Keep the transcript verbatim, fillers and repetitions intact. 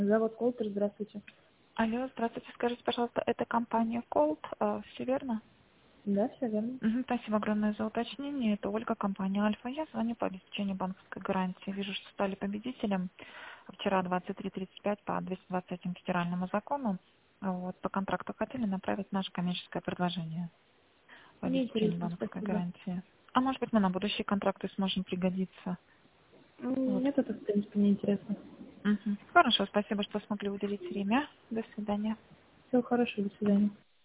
Завод Колтер, здравствуйте. Алло, здравствуйте. Скажите, пожалуйста, это компания Colt, э, все верно? Да, все верно. Мгм, спасибо огромное за уточнение. Это Ольга, компания Альфа. Я звоню по обеспечению банковской гарантии. Вижу, что стали победителем вчера двадцать три тридцать пять по двести двадцать третьему федеральному закону. Вот, по контракту хотели направить наше коммерческое предложение по Мне обеспечению интересно, банковской спасибо. гарантии. А может быть, мы на будущие контракты сможем пригодиться. М, Вот. Нет, это, в принципе, не интересно. Мгм. Хорошо, спасибо, что смогли уделить время. До свидания. Всего хорошего, до свидания.